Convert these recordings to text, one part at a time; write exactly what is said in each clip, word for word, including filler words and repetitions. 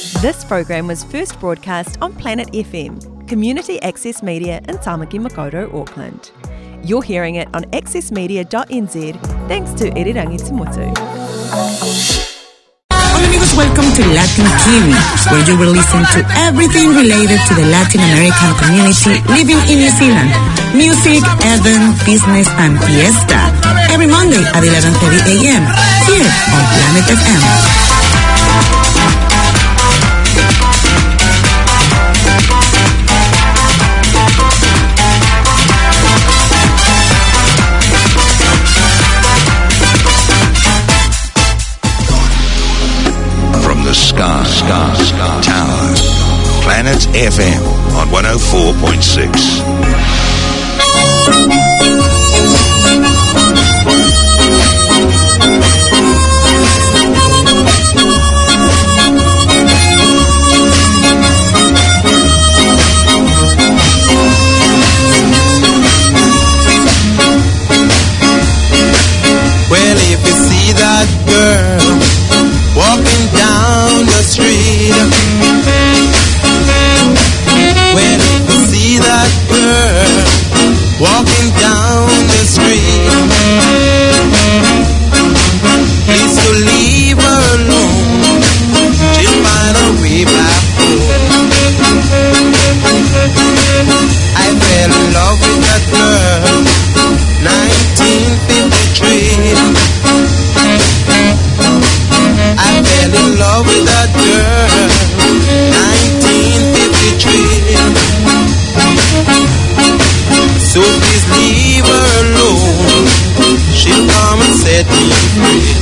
This program was first broadcast on Planet F M, community access media in Tamaki Makaurau, Auckland. You're hearing it on access media dot n z thanks to Irirangi Tumotu. Hola amigos, welcome to Latin Kiwi, where you will listen to everything related to the Latin American community living in New Zealand. Music, event, business, and fiesta. Every Monday at eleven thirty a.m. here on Planet F M. Scar, Scar, Scar Tower. Planet F M on one oh four point six. Well, if you see that girl walking down the street, when you see that girl walking down the street, please to leave her alone, she'll find her way back home. I fell in love with that girl, nineteen fifty-three. I fell in love with that girl, nineteen fifty-three. So please leave her alone, she'll come and set me free.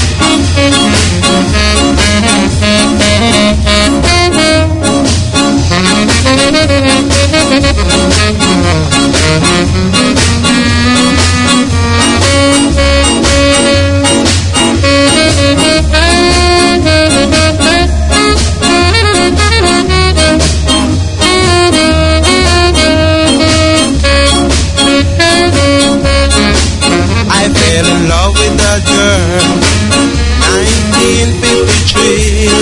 I fell in love with that girl, nineteen fifty-three.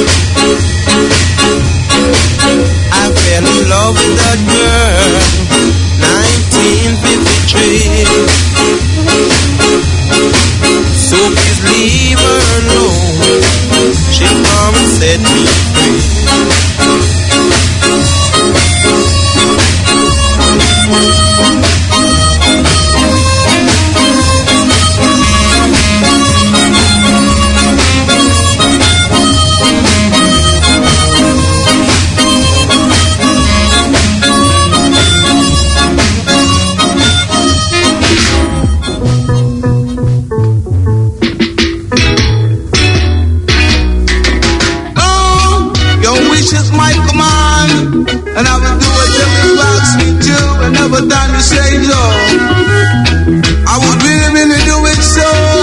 I fell in love with that girl, nineteen fifty-three. So please leave her alone, she'll come and set me free. And I will do whatever you ask me to, whenever time you say no. I would really, really do it so.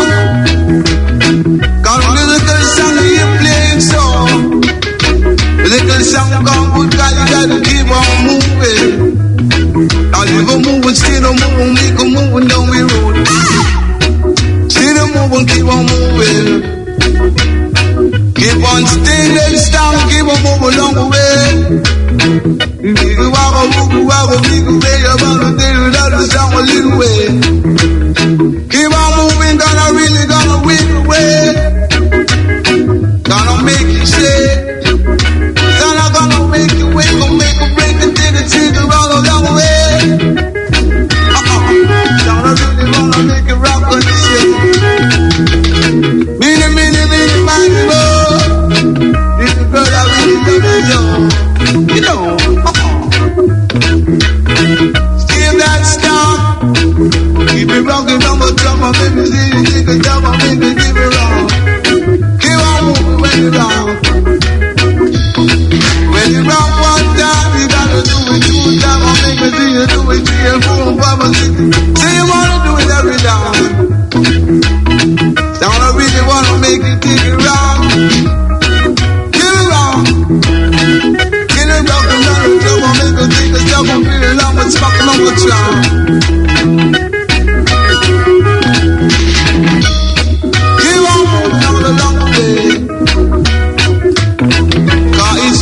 Got a little song that you're playing so. The little song gone good, God, you gotta keep on moving. Now you go moving, still on moving, make a moving down the road. Still on moving, keep on moving. Keep on staying strong, keep on moving along the way. You walk a move, you walk a big way, you're gonna do without the sound a little way. Keep on moving, gonna really gonna win the way. Gonna make you shake. Gonna gonna make you wake, gonna make you break the thing and take it all along the way. Uh-uh. Gonna really gonna make you rock on the shake. Mini, mini, mini, mini, oh. This is the girl I really love you. You know, uh-uh. Still that star. Keep it rocking on the drum, make me see you take a jump, make me keep it wrong. Keep on moving when you rock. When you rock one time, you gotta do it two times, make me see you do it three and four and five and six. Say you wanna do it every time. Don't I really wanna make you take it wrong. Get it wrong. Get it wrong, and run it through, I'll make you take a jump, I'm feeling long and smoking on the drum. Keep on moving on the long way. Cause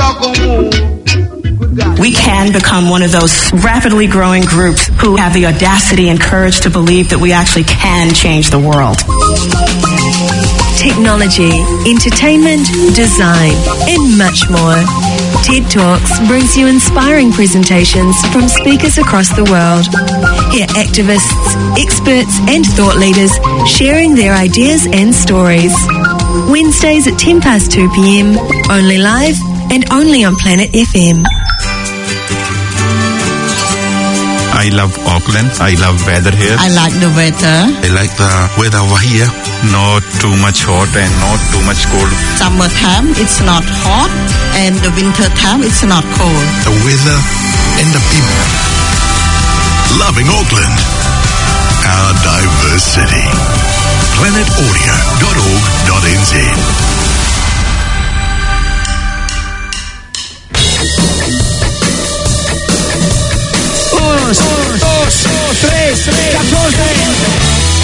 We can become one of those rapidly growing groups who have the audacity and courage to believe that we actually can change the world. Technology, entertainment, design, and much more. TED Talks brings you inspiring presentations from speakers across the world. Hear activists, experts, and thought leaders sharing their ideas and stories. Wednesdays at ten past two p.m, only live and only on Planet F M. I love Auckland. I love weather here. I like the weather. I like the weather over here. Not too much hot and not too much cold. Summertime, it's not hot, and the winter time, it's not cold. The weather and the people. Loving Auckland. Our diverse city. planet audio dot org dot n z. Dos, dos, tres, catorce.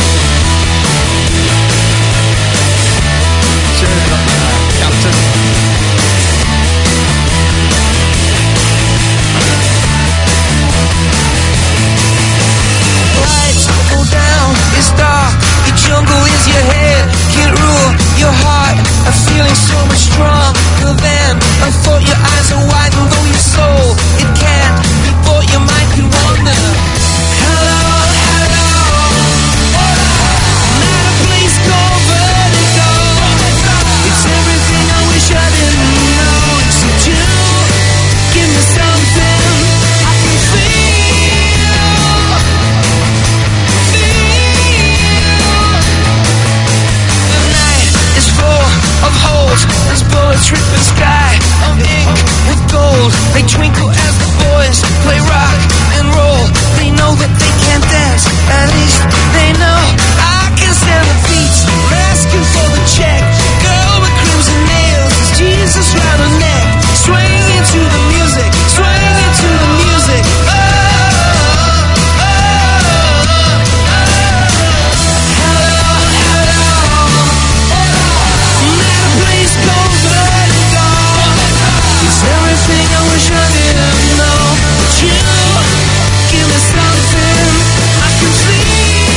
Lights go down, it's dark, the jungle is your head, can't rule your heart, I'm feeling so much stronger than I thought. Your eyes are wide, although your soul, it can't be bought, your mind can wander. Hello, hello, I'm at a place called Vertigo. It's everything I wish I didn't know, except you give me something I can feel. Of holes, there's bullets ripping sky. I'm ink with gold. They twinkle as the boys play rock and roll. They know that they can't dance, at least they know I can stand the beats. I'm asking for the check. Girl with crimson nails, Jesus round her neck. Swaying into the music, swaying into the music. Oh, oh, oh, oh, oh. Hello, hello. Please go Vertigo. It's everything I wish I didn't know. But you give me something I can feel.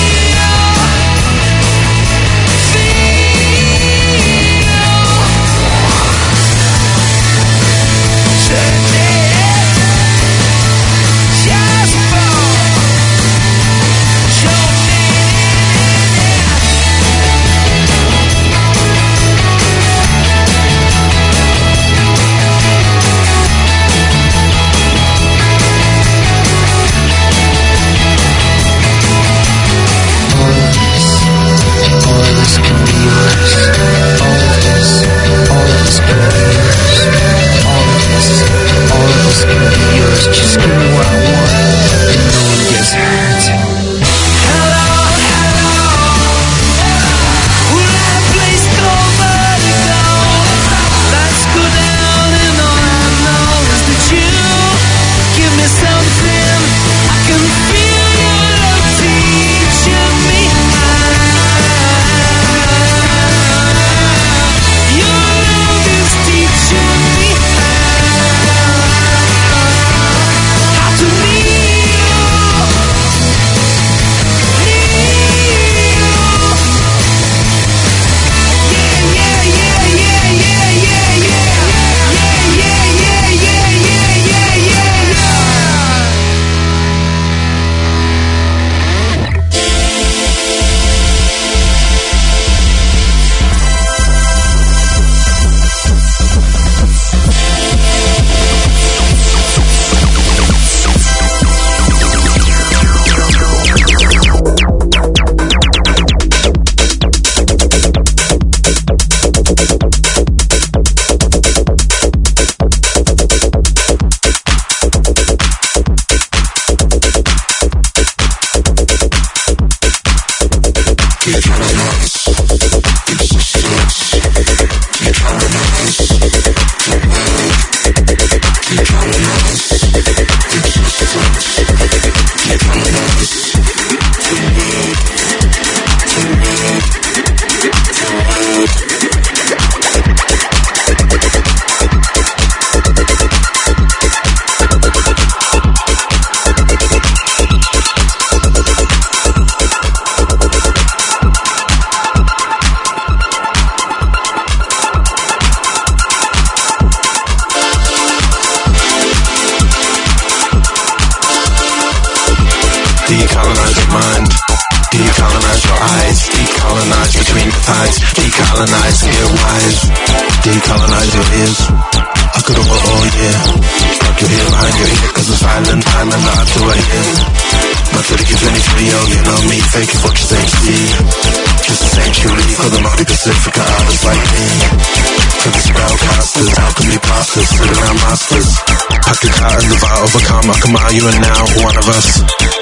Just give me what I want, and no one gets hurt. Hello, hello. We're at a place called Vertigo. Lights go down, and all I know is that you give me something I can feel. Your love teaching me how. Your love is teaching me how to need eyes. Decolonize between the thighs. Decolonize and get wise. Decolonize your ears. I could have all year. Tuck your hair behind your ear, cause it's violent time and not to a end. My thirty twenty-three, yo, you know me, fake it, watch the see. Just a sanctuary for the multi-Pacifica artists like me. For the spellcasters, alchemy pastors, sit around masters. I could cut and live out, overcome, I come out, you and now, one of us.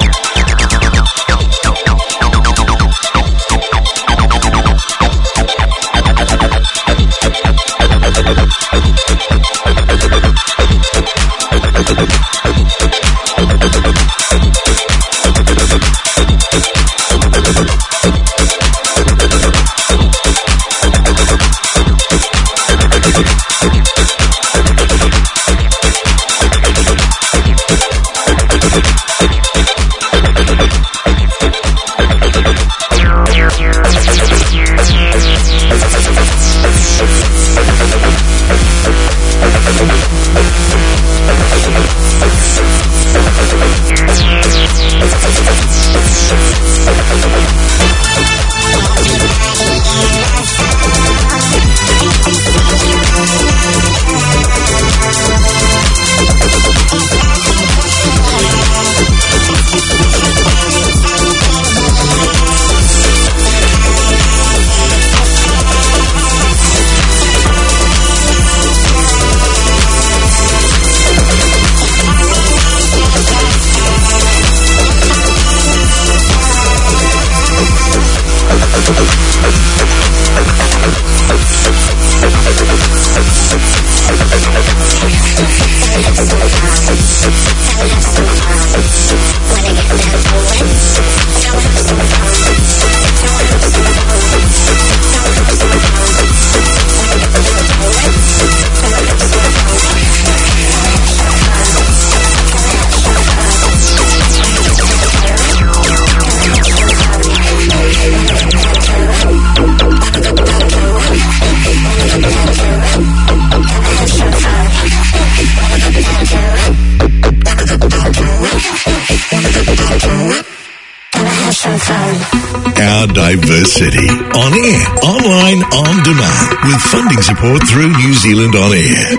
Our Diverse City. On air, online, on demand. With funding support through New Zealand On Air.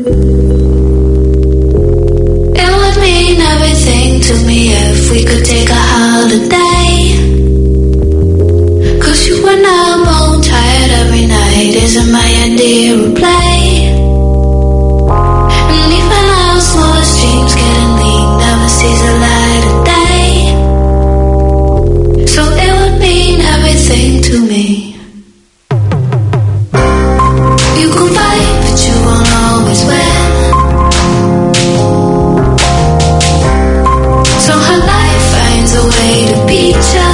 It would mean everything to me if we could take a holiday. Cause you and I are both tired every night. Isn't my idea a play? And even our smallest dreams getting lean never sees the light of day. So it would mean everything to me. You can fight, but you won't always win. So her life finds a way to beat ya.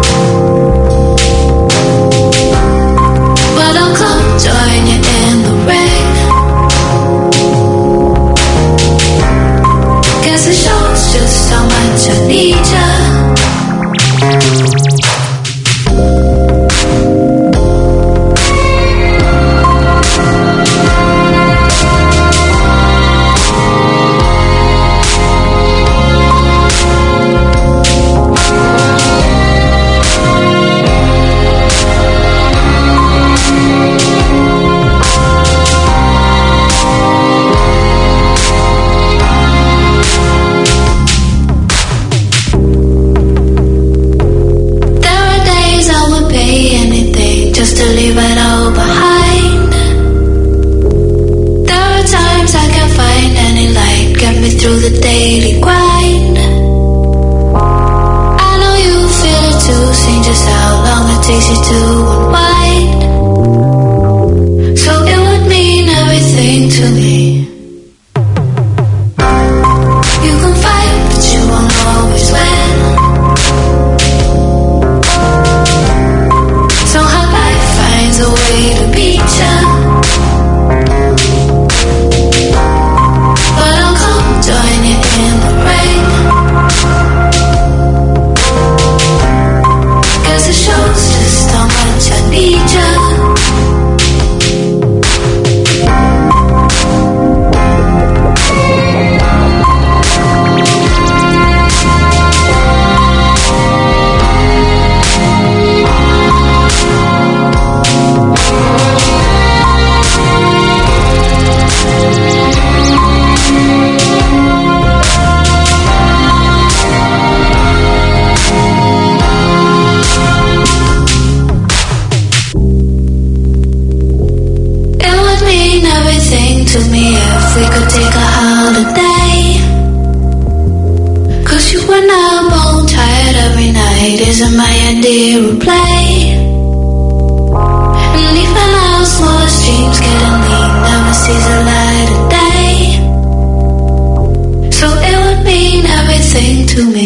But I'll come join you in the ring. Guess it shows just how much I need ya. Through the daily grind, I know you feel it too. Seen just how long it takes you to unwind. So it would mean everything to me. You can fight, but you won't always win. So how life finds a way to beat ya. Join you in the rain. to me if we could take a holiday. Cause you and I are both tired every night, isn't my idea of play. And even our smallest dreams getting lean never sees the light of day. So it would mean everything to me.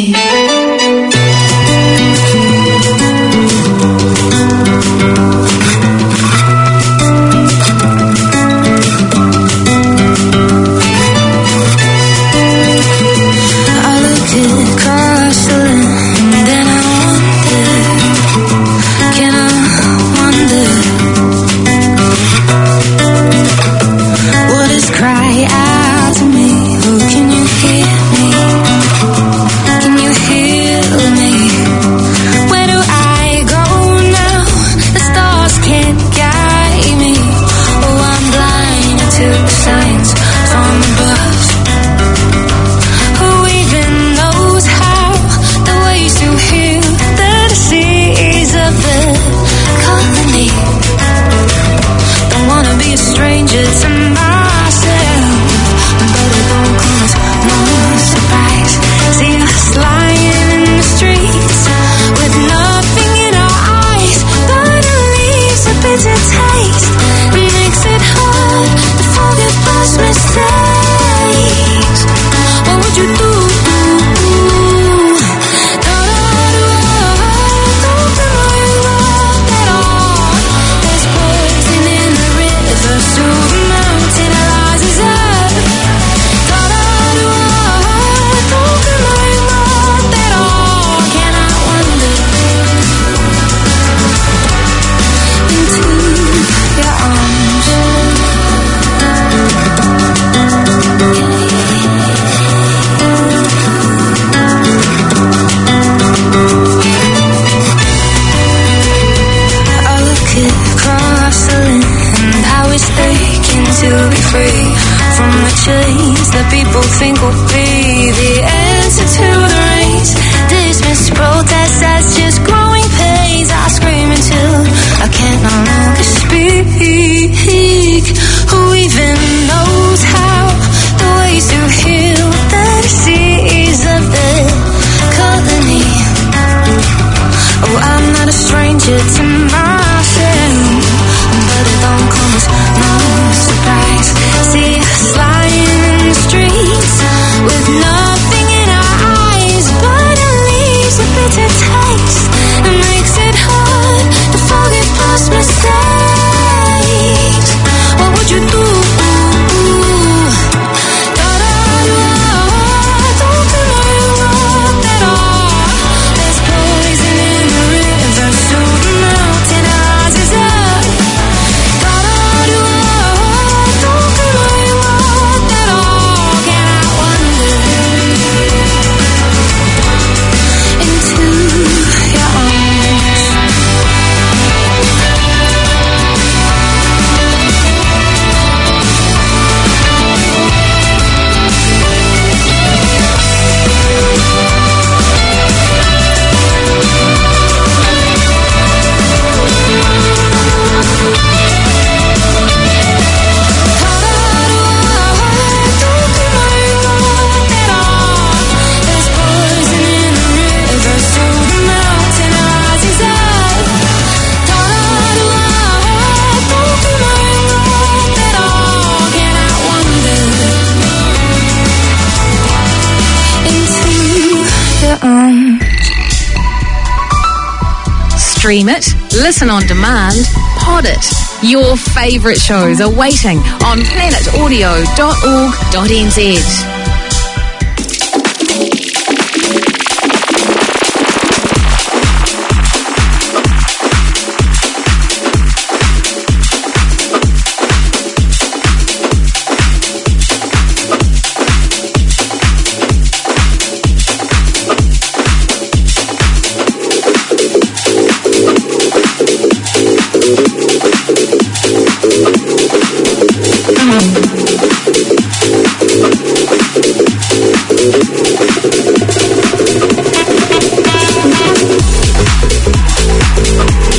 Stream it, listen on demand, pod it. Your favourite shows are waiting on planet audio dot org dot n z.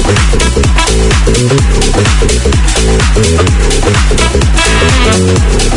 We'll be right back.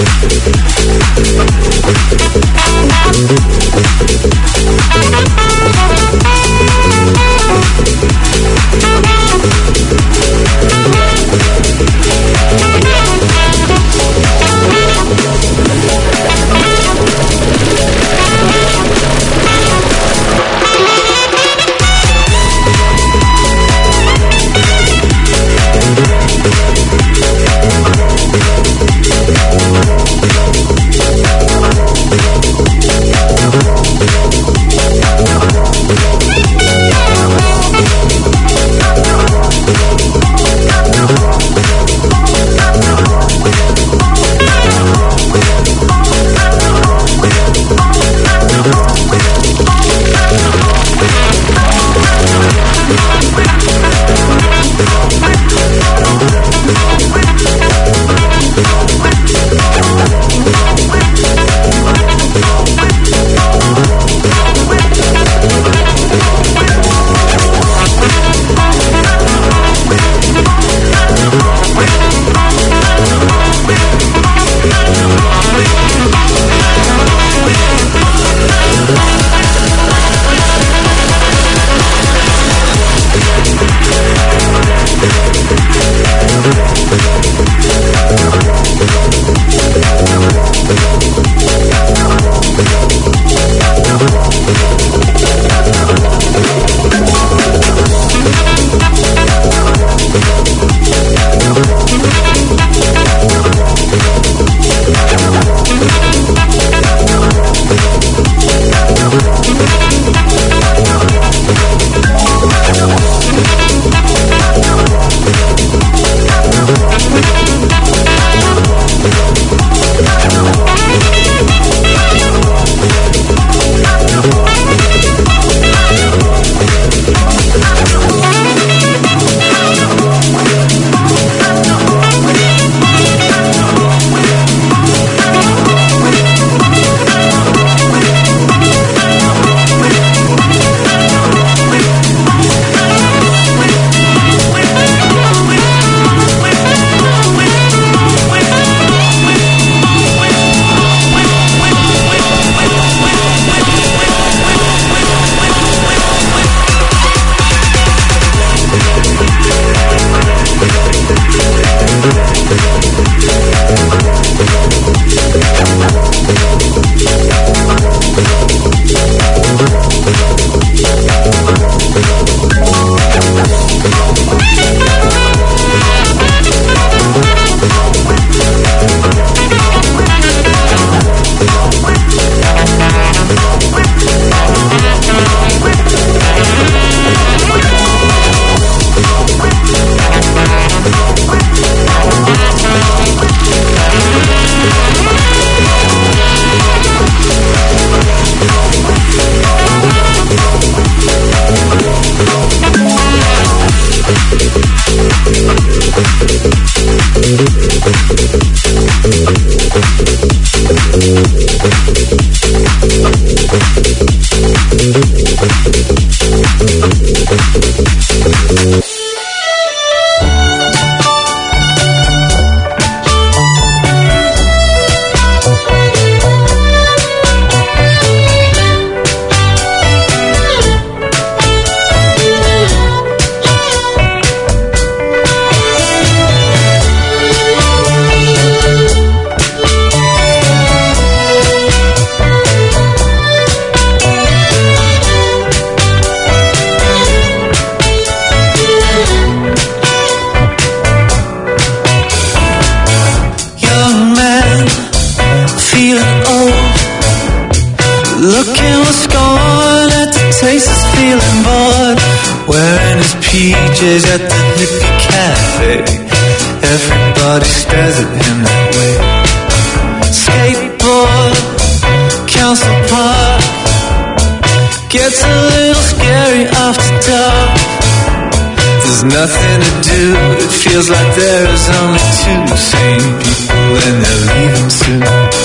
Looking with scorn at the taste is feeling bored. Wearing his P Js at the hippie cafe. Everybody stares at him that way. Skateboard, Council Park. Gets a little scary after dark. There's nothing to do, it feels like there is only two sane people and they're leaving soon.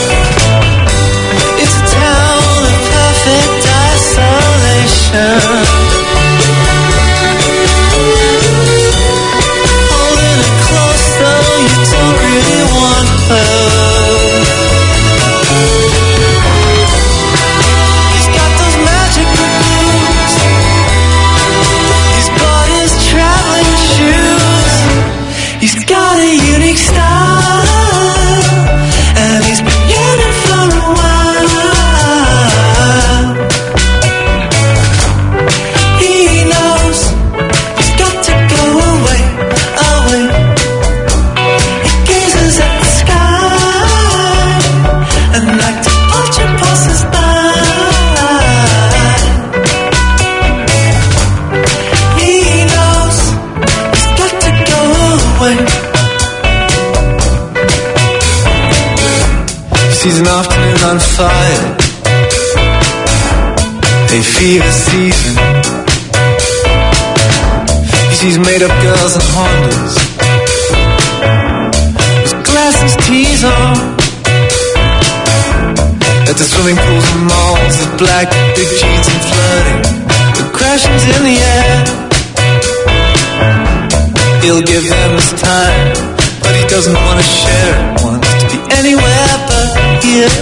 It's a town of perfect isolation. Holding it close though you don't really want her. He's got those magic boots. He's bought his traveling shoes. He's got a unique style, and he's been yearning for a while. He knows he's got to go away, away. He gazes at the sky and like the ultra passes by. He knows he's got to go away. Sees an afternoon on fire, a fever season. He sees made-up girls and Hondas with glasses, tees on. At the swimming pools and malls of black, big jeans and flirting, with crashes in the air. He'll give them his time, but he doesn't want to share it. Wants to be anywhere but here.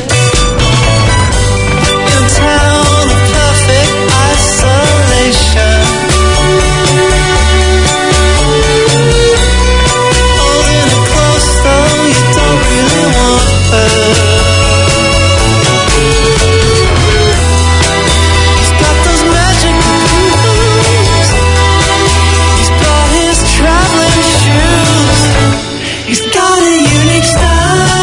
In a town of perfect isolation. Holding it close though you don't really want her. He's got those magic moves. He's bought his traveling shoes. He's got a unique style.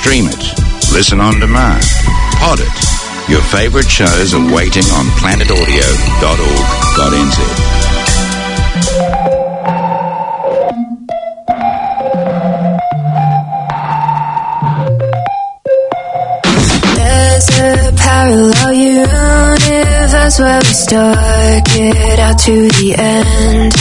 Stream it. Listen on demand. Pod it. Your favorite shows are waiting on planet audio dot org dot n z. There's a parallel universe where we stuck it out to the end.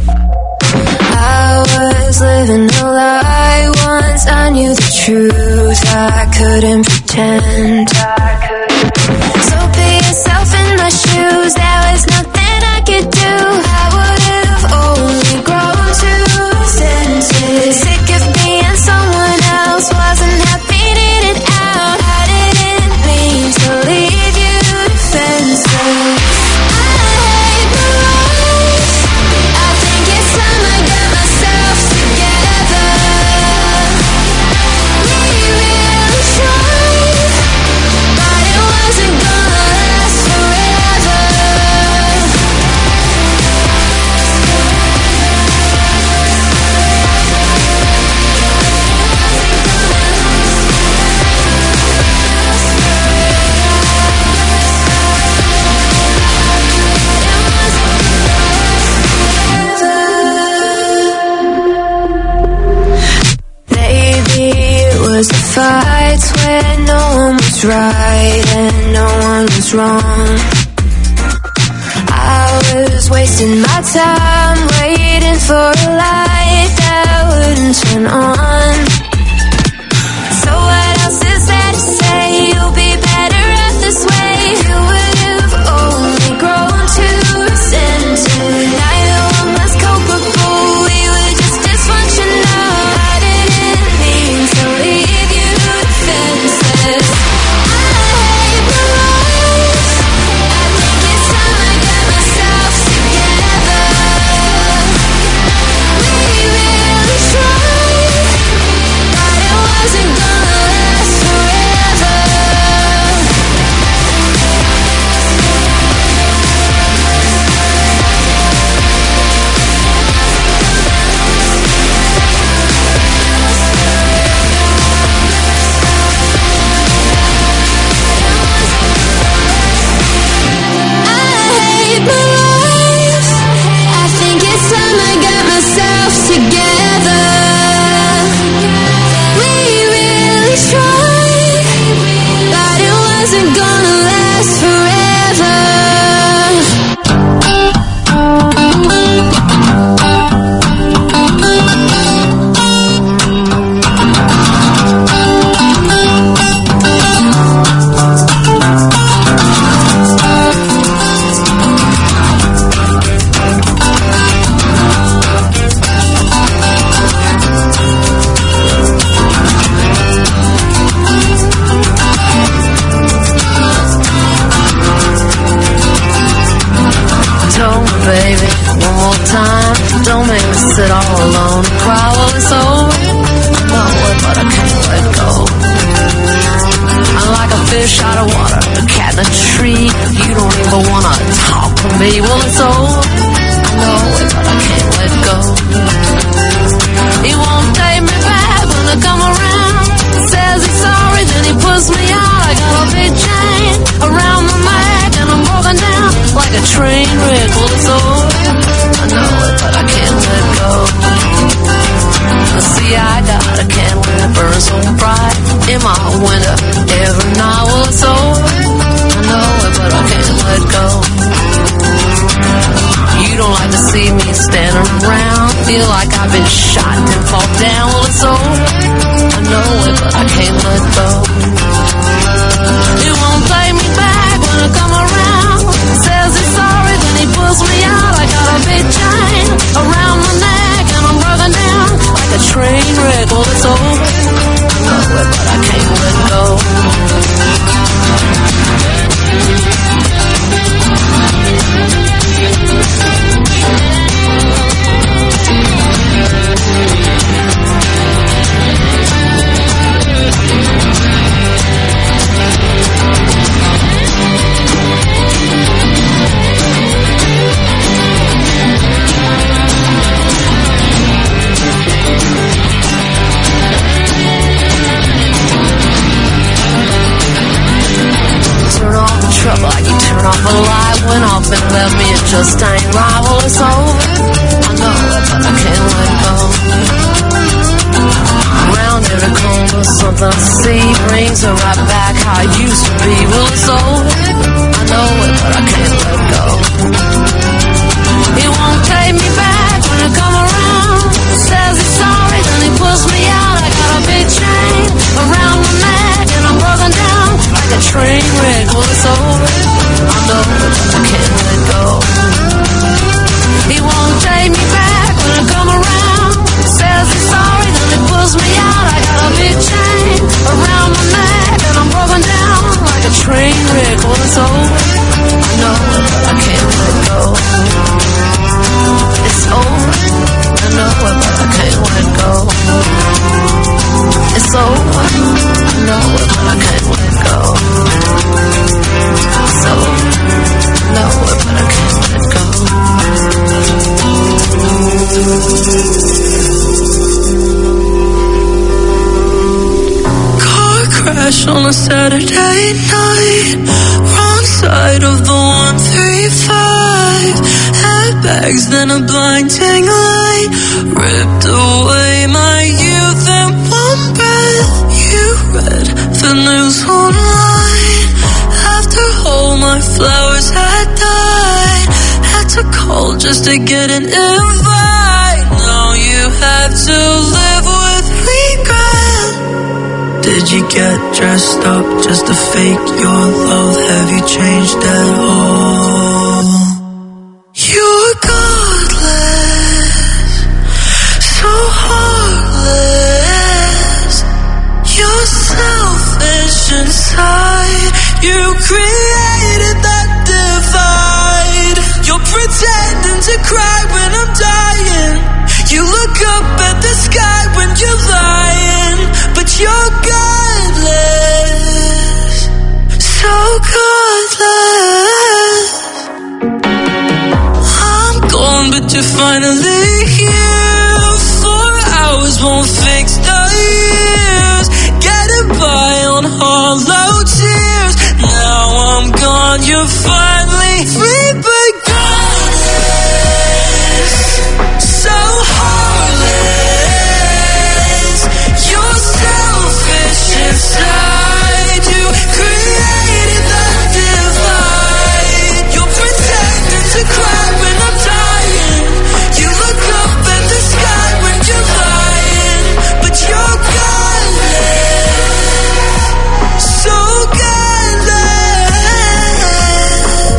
I was living a lie once I knew the truth. I couldn't pretend. So be yourself in my shoes. There was nothing I could do. I would have only grown two senses. Sick of being someone else. Wasn't happy, did it out. I didn't mean to leave you defenseless. Fights where no one was right and no one was wrong. I was wasting my time waiting for a light that wouldn't turn on. So what else is there to say? You'll be better off this way. You would have only grown two sentences. Neither one was culpable. We were just dysfunctional. I didn't mean to leave. just ain't right. Well, it's over. I know it, but I can't let it go. Around every corner, something I see brings her right back how I used to be. Well, it's over. I know it, but I can't let it go. He won't take me back when I come around. Says he's sorry, then he pulls me out. I got a big chain around my neck, and I'm broken down like a train wreck. Well, it's over. I know it, but I can't let it go. He won't take me back when I come around. Says he's sorry, then he pulls me out. I got a big chain around my neck, and I'm broken down like a train wreck. Well, it's over. I know it, but I can't let it go. It's over. I know it, but I can't let it go. It's over. I know it, but I can't let it go. It's over. I know it, but I can't let it go. Car crash on a Saturday night, wrong side of the one three five. Bags, then a blinding light ripped away my youth in one breath. You read the news online after all my flowers had died. Had to call just to get an invite. Now you have to live with regret. Did you get dressed up just to fake your love? Have you changed at all? You're godless, so heartless. You're selfish inside. You created that divide. You're pretending to cry when I'm dying. You look up at the sky when you're lying. But you're godless, so godless. But you're finally here. Four hours won't fix the years. Getting by on hollow tears. Now I'm gone, you're finally free, but godless, so heartless. You're selfish inside. You created that divide. You're pretending to cry when I'm dying. You look up at the sky when you're lying. But you're godless, so godless.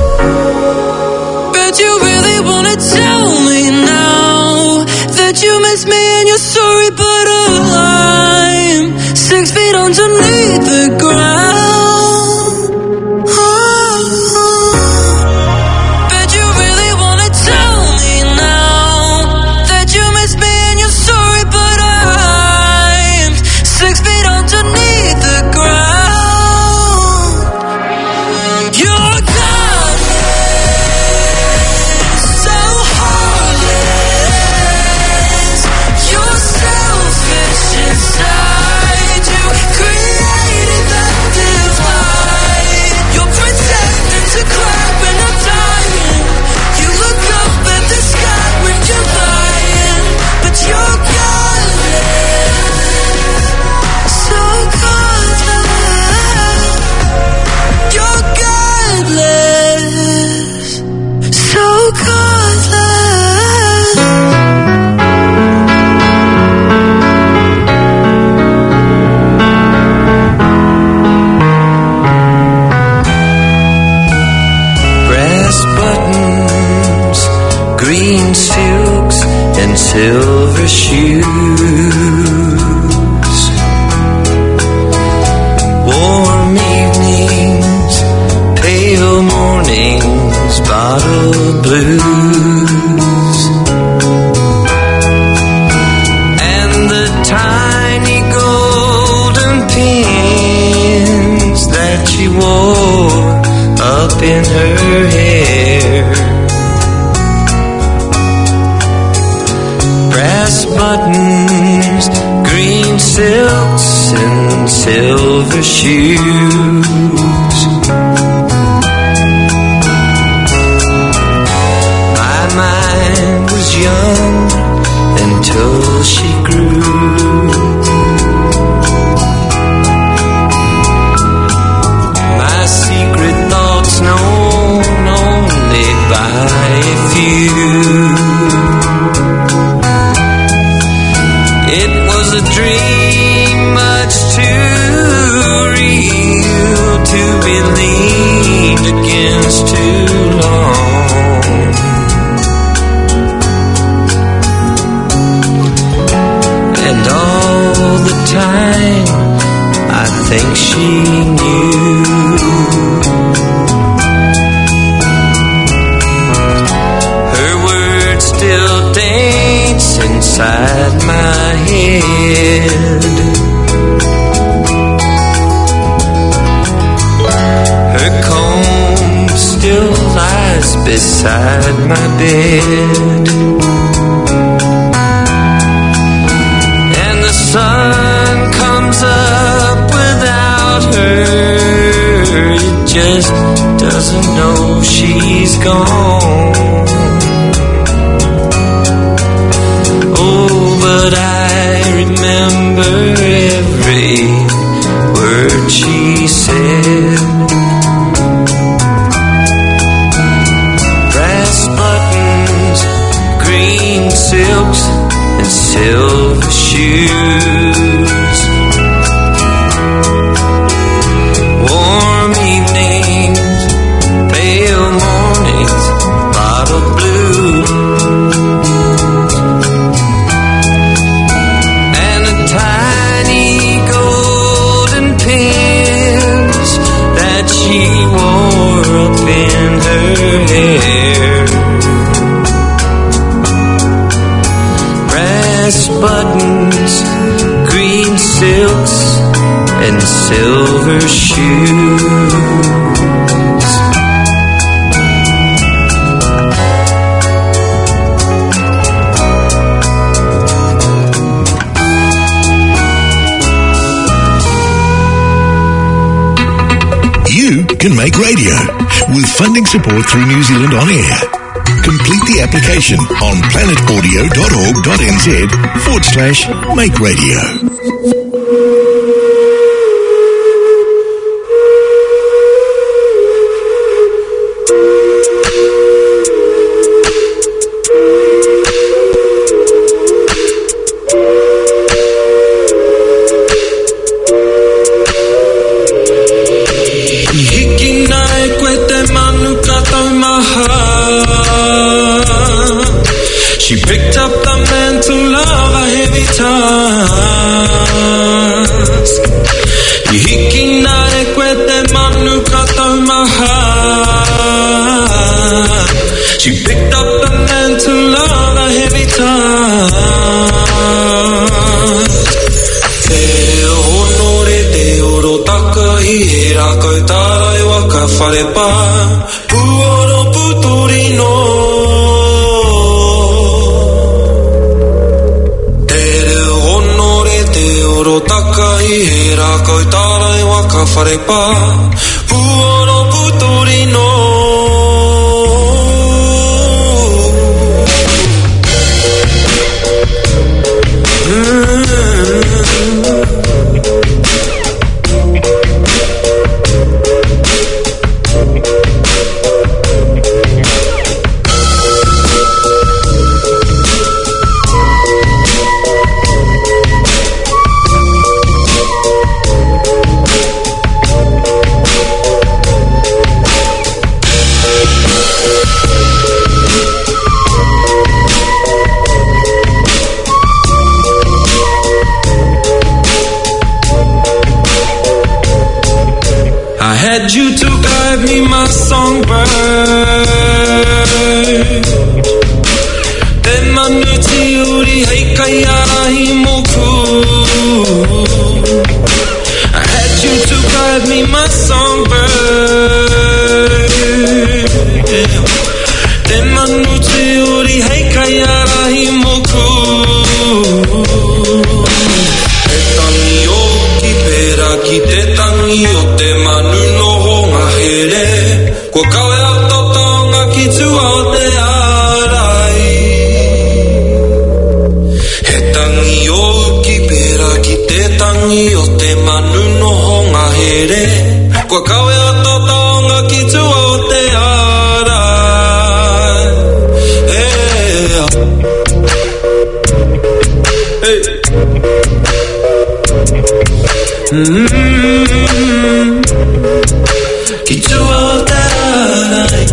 But you really wanna tell me now that you miss me and you're sorry, but I'm six feet underneath the ground. Oh. Bet you really wanna tell me now that you miss me and you're sorry, but I'm six feet underneath the ground. You're godless, so heartless. You're selfish inside. You created that divide. You're pretending to cry when I'm dying. You look up at the sky when you're lying. But you're godless, so godless. You're godless, so godless. Brass buttons, green silks, and silver shoes. Warm evenings, pale mornings, bottle blues. And the tiny golden pins that she wore up in her hair. Brass buttons, green silks, and silver shoes. time, I think she knew. Her words still dance inside my head. Her comb still lies beside my bed. And the sun comes up without her. It just doesn't know she's gone. Oh, but I remember every word she said. Brass buttons, green silks, and silver shoes. Warm evenings, pale mornings, bottle blue. And the tiny golden pins that she wore up in her hair. Brass buttons, green silks, and silver shoes. You can make radio with funding support through New Zealand On Air. Complete the application on planetaudio.org.nz forward slash make radio. She picked up the mantle of a heavy task. Hiki nae koe te manu katau maha. She picked up the mantle of a heavy task. Te honore te oro taka I hera kau tarai waka whare pā. Puoro puturino. Taka I hera kau tarai waka whare pā. Puoro puturino. I had you to guide me, my songbird. Te manuti uri hei kai arahi moku. I had you to guide me, my songbird. Te manuti uri hei kai arahi moku. Te tangi o ki pera ki te tangi o te manu no honga here. Ko kawe ato tonga ki tua o te arai. He tangi o ki pera ki te tangi o te manu no honga here. Ko kawe ato tonga ki tua o te arai. Hey. Hey. Mm-hmm. Ki tua o te arai.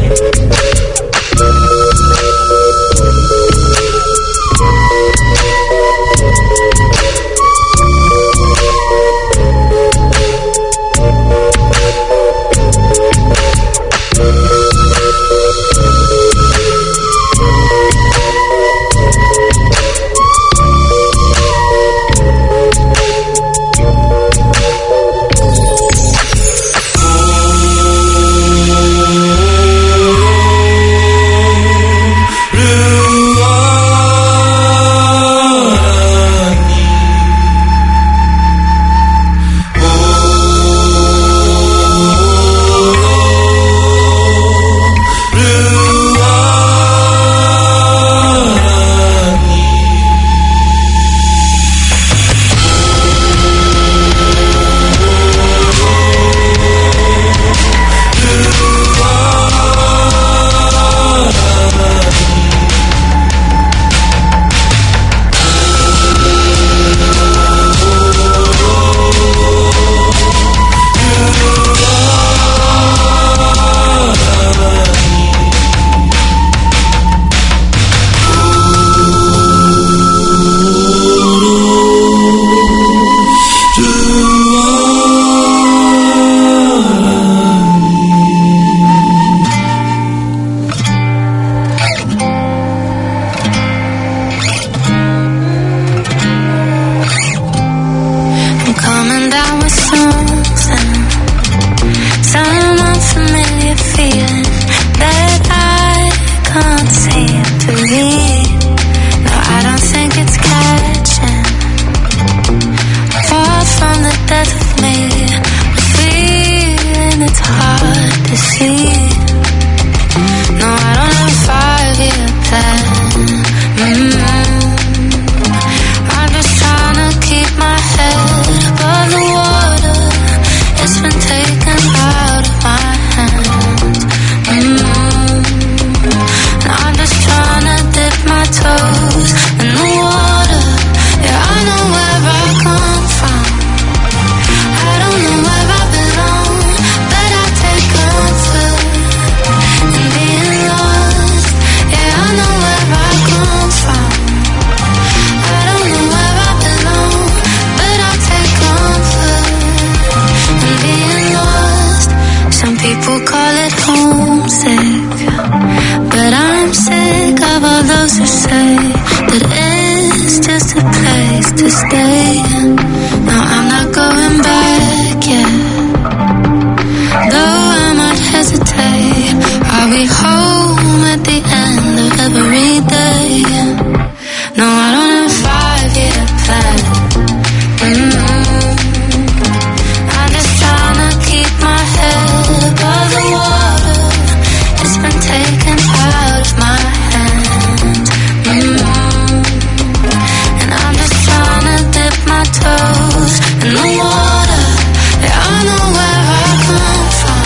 coming down with something, some unfamiliar feeling that I can't seem to read. No, I don't think it's catching. Far from the death of me, a feeling it's hard to see. No, I don't have a five-year plan. Mm-hmm. I'm just trying to keep my head above the water. It's been taken out of my hands. Mm-hmm. I'm just trying to dip my toes in the water. Yeah, I know where I come from. I don't know where I belong, but I take comfort in being lost. Yeah, I know where I come from. I don't know where I belong, but I take comfort in being lost. Some people call it homesick, but I'm sick of all those who say that it's just a place to stay. No, I'm not going back yet, though I might hesitate. Are we home at the end of every day? No, I don't have a five-year plan. Mm-hmm. I'm just trying to keep my head above the water. It's been taken out of my hands. Mm-hmm. And I'm just trying to dip my toes in the water. Yeah, I know where I come from.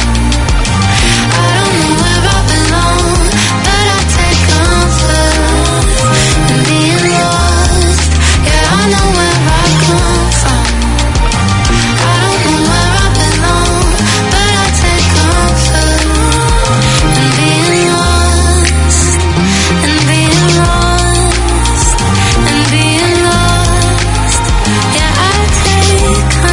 I don't know where I belong, but I take comfort in being lost. Yeah, I know where I come from. I don't know where I belong, but I take comfort in being lost, in being lost, in being lost. Yeah, I take comfort.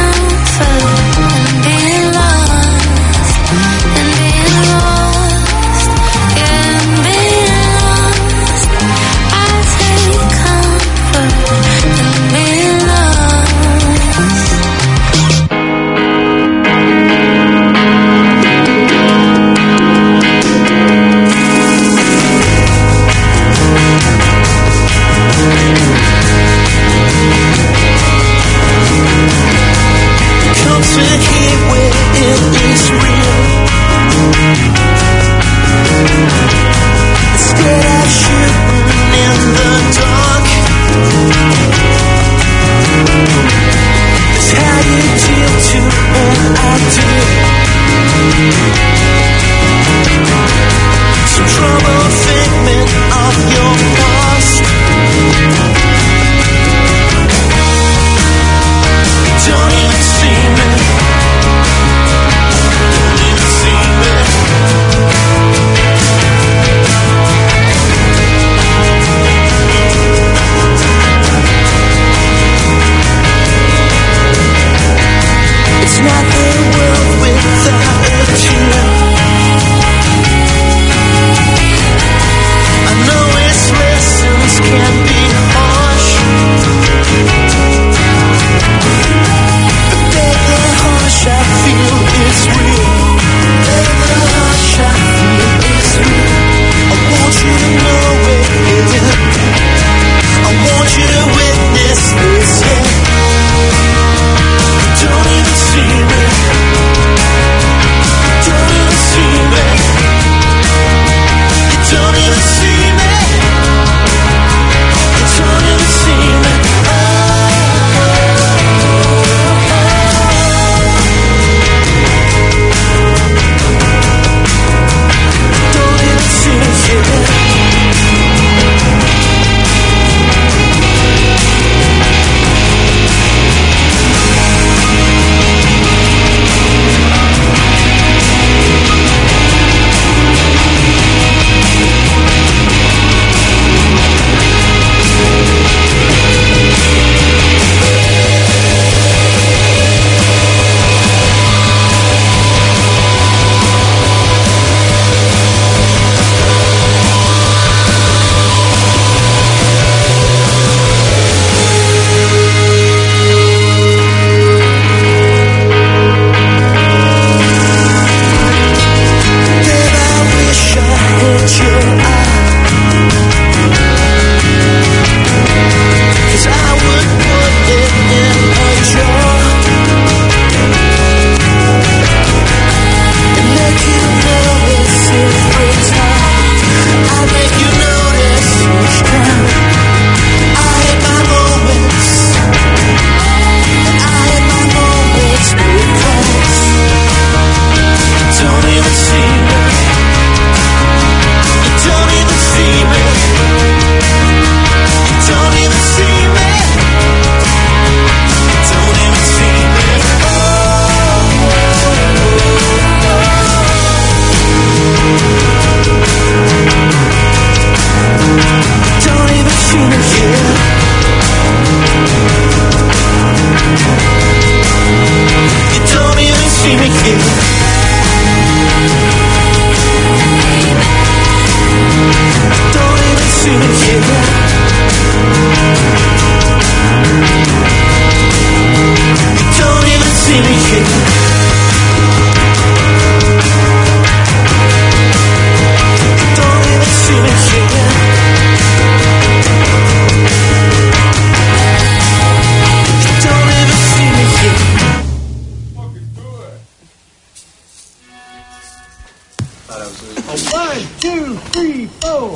three, four.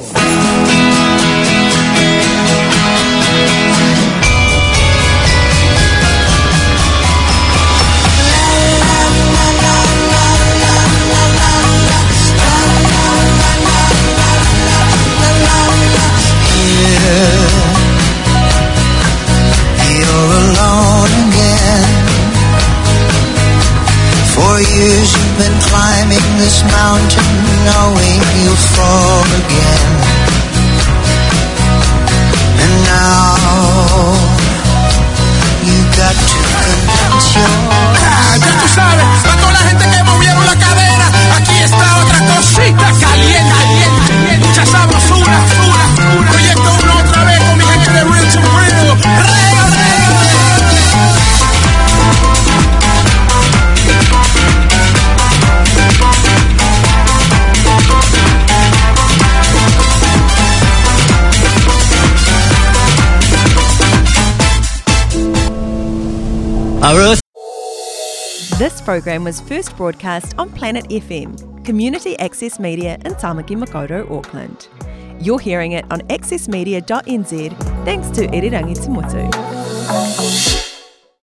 You're alone again. For years you've been climbing this mountain, knowing you'll fall again. And now you got to convince your ah, ya tú sabes, a toda la gente que movieron la cadera, aquí está otra cosita caliente, caliente, mucha sabrosura, una, proyecto uno otra vez con mi gente de Real to Real. ¡Rega, rega! This program was first broadcast on Planet F M, community access media in Tamaki Makaurau, Auckland. You're hearing it on access media dot n z thanks to Irirangi Te Motu.